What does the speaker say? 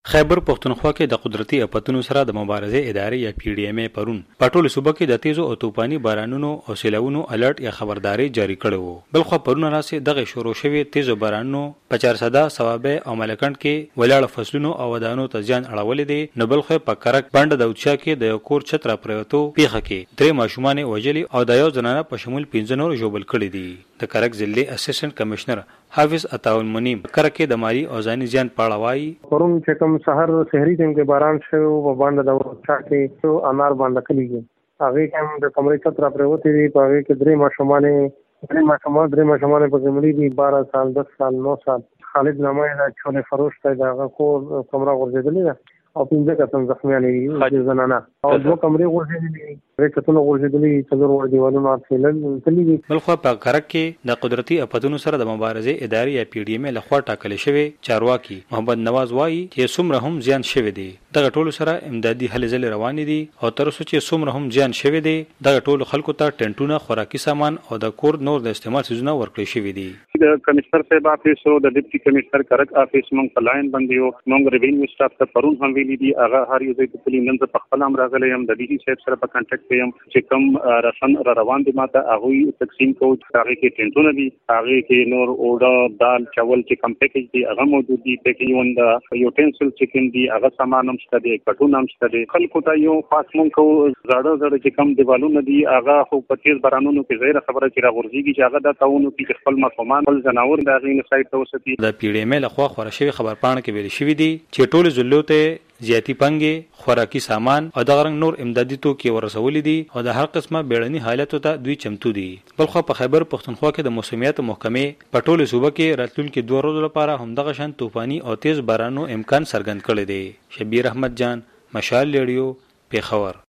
خیبر پښتونخوا کې د قدرتي اپتونو سره د مبارزې ادارې یا پی ډی ام پرون په ټولو صوبو کې د تیزو او طوفاني بارانونو او سیلاوونو الرټ یا خبرداري جاری کړې وو. بل خو پرون راسي دغه شروع شوی تیزو بارانونو په چارسده ثوابه او ملکند کې ولاړ فصلونو او ودانو ته ځان اړولې دي. نو بل خو په کرک بند د اوچا کې د یو کور چتر پروتو پیخه کې درې ماشومان وجلي او د یو زنانه په شمول 15 نور جوبل کړي دي. د کرک ضلعي اسسټنټ کمشنر حافظ عطاء المنیم کرک د مالی او ځاني ځان پاړوي. پرون چې کوم سحر سحری ټیم کې باران شو په باندې د ورچا کې انار باندې کلیږي هغه کوم د کمرې چتر پروتې دي په هغه کې درې ماشومان په زمړي دي 12 سال 10 سال 9 سال خالد نامه دا چونه فروش ته دا کور کمره ورځېدلې ده او 15 کسان زخمیان دي زنانه او دوه کمرې ورځېدلې دي کتونه ورځېدلې څلور ور دیوالونه تللي. بل خو په کرک کې د قدرتي اپتونو سره د مبارزې ادارې یا پی ډی ام لخوا ټاکل شوی چارواکي محمد نواز وایي چې څومره هم زیان شوی دی دغه ټولو سره امدادي هلې ځلې روانې دي او تر اوسه چې څومره هم زیان شوی دی دغه ټولو خلکو ته ټنټونه خوراکي سامان او د کور نور د استعمال سيزونه ورکړي شوی دي. د کمشنر صاحب افیس او د ډیپټي کمشنر کرک افیس مونږ په لاین باندې یو مونږ ریوینیو سټاف ته پرون هم ویلي دي هغه هر یو ځای په نن په خپل امر راغلی هم د ډي سی صاحب سره په کانټیکټ یم چې کوم رسن روان دي ماته هغه تقسیم کوو هغه کې ټنټونه دي هغه کې نور اوډه دال چاول چې کم پیکیج دي هغه موجود دي پیکیج وند یوټنسل چکن دي هغه سامان هم شته دي کټون هم شته دي خلکو ته یو خاص مونږ کو زړه چې کم دیوالونه دي هغه خو په تیز بارانونو کې غیر خبره چې راغورځيږي چې هغه د تاونو کې خپل مفهومان بل جناور د غین سایت ته وساتي. د پی ډی ام له خوا خبر شوی خبر پاڼه کې ویل شوی دي چې ټول زلو ته زیاتی پنګي خوراکي سامان او د غرنګ نور امدادي توکي ورسول دي او د هر قسمه بیړني حالتو ته دوی چمتو دي. بل خو په خیبر پښتونخوا کې د موسمیات محکمې په ټولو صوبو کې راتلونکي 2 ورځې لپاره همدغه شان طوفاني او تیز بارانو امکان څرګند کړی دی. شبیر احمد جان مشال ریډیو پیښور.